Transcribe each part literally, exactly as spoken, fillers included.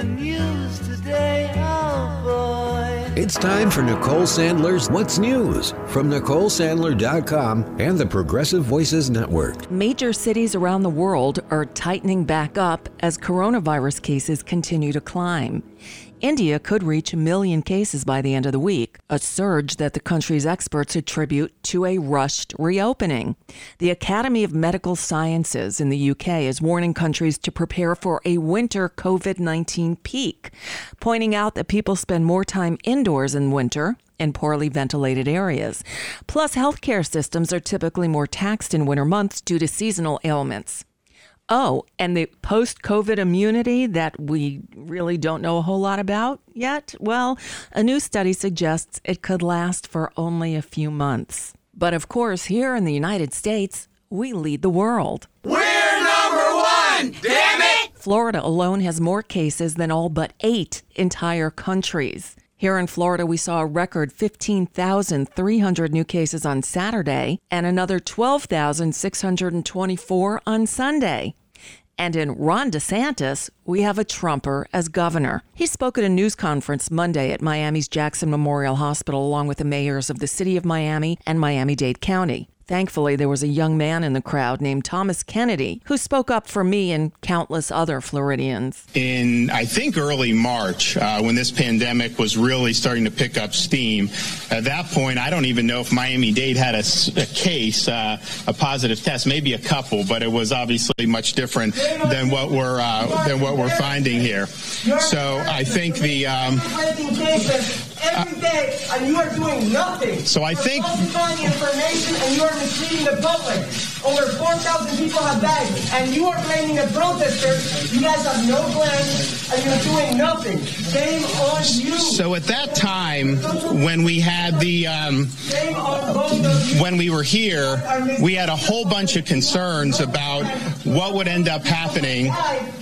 the news today, oh boy. It's time for Nicole Sandler's What's News from Nicole Sandler dot com and the Progressive Voices Network. Major cities around the world are tightening back up as coronavirus cases continue to climb. India could reach a million cases by the end of the week, a surge that the country's experts attribute to a rushed reopening. The Academy of Medical Sciences in the U K is warning countries to prepare for a winter covid nineteen peak, pointing out that people spend more time indoors in winter in poorly ventilated areas. Plus, healthcare systems are typically more taxed in winter months due to seasonal ailments. Oh, and the post-COVID immunity that we really don't know a whole lot about yet? Well, a new study suggests it could last for only a few months. But of course, here in the United States, we lead the world. We're number one, damn it! Florida alone has more cases than all but eight entire countries. Here in Florida, we saw a record fifteen thousand three hundred new cases on Saturday and another twelve thousand six hundred twenty-four on Sunday. And in Ron DeSantis, we have a Trumper as governor. He spoke at a news conference Monday at Miami's Jackson Memorial Hospital along with the mayors of the city of Miami and Miami-Dade County. Thankfully, there was a young man in the crowd named Thomas Kennedy who spoke up for me and countless other Floridians. In, I think, early March, uh, when this pandemic was really starting to pick up steam, at that point, I don't even know if Miami-Dade had a, a case, uh, a positive test, maybe a couple, but it was obviously much different than what we're uh, than what we're finding here. So I think the um, every day, and you are doing nothing. So I think falsifying information, and you are misleading the public. Over four thousand people have died, and you are blaming the protesters. You guys have no plan, and you're doing nothing. Shame on you. So at that time, when we had the, um, when we were here, we had a whole bunch of concerns about what would end up happening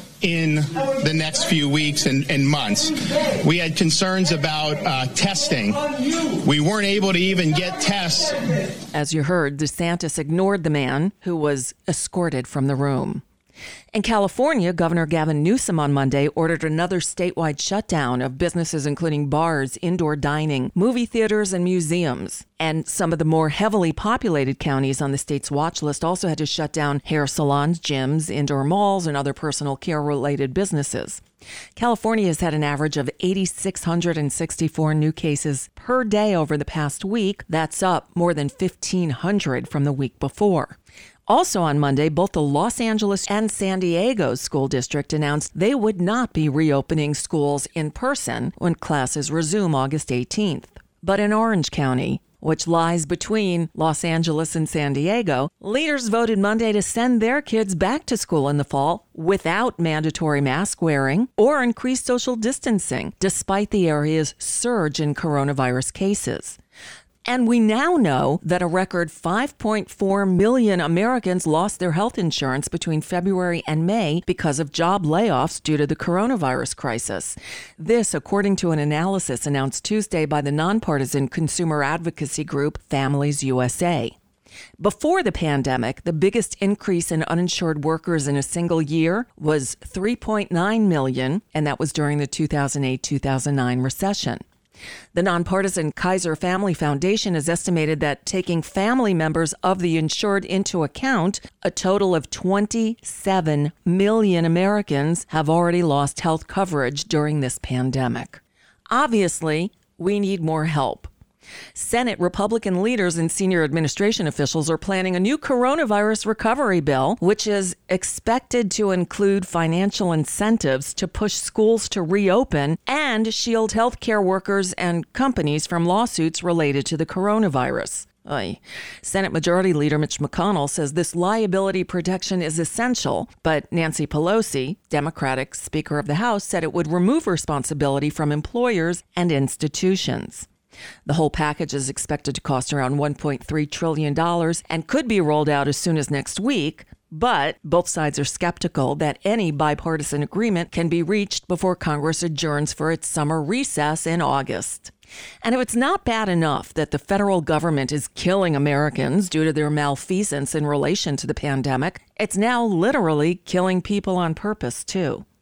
in the next few weeks and, and months. We had concerns about uh, testing. We weren't able to even get tests. As you heard, DeSantis ignored the man who was escorted from the room. In California, Governor Gavin Newsom on Monday ordered another statewide shutdown of businesses including bars, indoor dining, movie theaters, and museums. And some of the more heavily populated counties on the state's watch list also had to shut down hair salons, gyms, indoor malls, and other personal care-related businesses. California has had an average of eight thousand six hundred sixty-four new cases per day over the past week. That's up more than fifteen hundred from the week before. Also on Monday, both the Los Angeles and San Diego school district announced they would not be reopening schools in person when classes resume August eighteenth. But in Orange County, which lies between Los Angeles and San Diego, leaders voted Monday to send their kids back to school in the fall without mandatory mask wearing or increased social distancing, despite the area's surge in coronavirus cases. And we now know that a record five point four million Americans lost their health insurance between February and May because of job layoffs due to the coronavirus crisis. This, according to an analysis announced Tuesday by the nonpartisan consumer advocacy group Families U S A. Before the pandemic, the biggest increase in uninsured workers in a single year was three point nine million, and that was during the two thousand eight two thousand nine recession. The nonpartisan Kaiser Family Foundation has estimated that taking family members of the insured into account, a total of twenty-seven million Americans have already lost health coverage during this pandemic. Obviously, we need more help. Senate Republican leaders and senior administration officials are planning a new coronavirus recovery bill, which is expected to include financial incentives to push schools to reopen and shield healthcare workers and companies from lawsuits related to the coronavirus. Oy. Senate Majority Leader Mitch McConnell says this liability protection is essential, but Nancy Pelosi, Democratic Speaker of the House, said it would remove responsibility from employers and institutions. The whole package is expected to cost around one point three trillion dollars and could be rolled out as soon as next week, but both sides are skeptical that any bipartisan agreement can be reached before Congress adjourns for its summer recess in August. And if it's not bad enough that the federal government is killing Americans due to their malfeasance in relation to the pandemic, it's now literally killing people on purpose, too.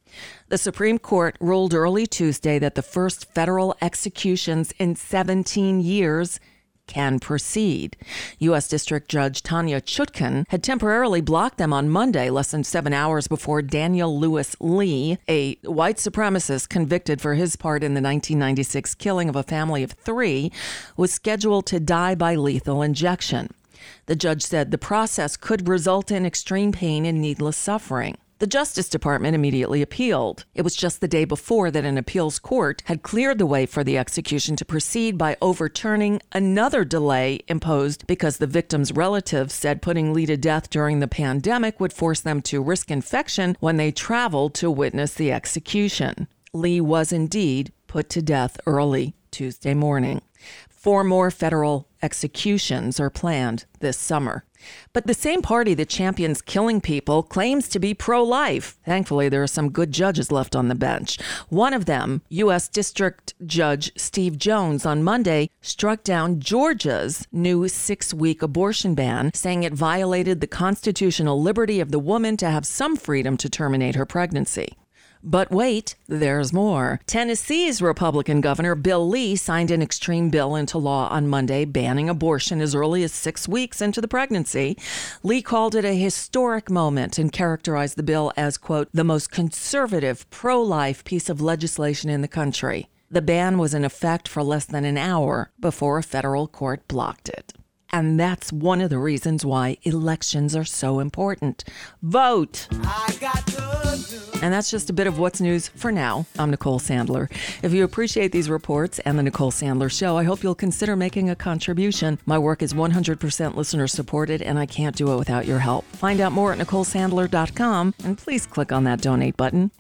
The Supreme Court ruled early Tuesday that the first federal executions in seventeen years can proceed. U S. District Judge Tanya Chutkan had temporarily blocked them on Monday, less than seven hours before Daniel Lewis Lee, a white supremacist convicted for his part in the nineteen ninety-six killing of a family of three, was scheduled to die by lethal injection. The judge said the process could result in extreme pain and needless suffering. The Justice Department immediately appealed. It was just the day before that an appeals court had cleared the way for the execution to proceed by overturning another delay imposed because the victim's relatives said putting Lee to death during the pandemic would force them to risk infection when they traveled to witness the execution. Lee was indeed put to death early Tuesday morning. Four more federal executions are planned this summer. But the same party that champions killing people claims to be pro-life. Thankfully, there are some good judges left on the bench. One of them, U S. District Judge Steve Jones, on Monday struck down Georgia's new six-week abortion ban, saying it violated the constitutional liberty of the woman to have some freedom to terminate her pregnancy. But wait, there's more. Tennessee's Republican Governor Bill Lee signed an extreme bill into law on Monday banning abortion as early as six weeks into the pregnancy. Lee called it a historic moment and characterized the bill as, quote, the most conservative, pro-life piece of legislation in the country. The ban was in effect for less than an hour before a federal court blocked it. And that's one of the reasons why elections are so important. Vote! I got the news. And that's just a bit of what's news for now. I'm Nicole Sandler. If you appreciate these reports and the Nicole Sandler Show, I hope you'll consider making a contribution. My work is one hundred percent listener supported, and I can't do it without your help. Find out more at Nicole Sandler dot com, and please click on that donate button.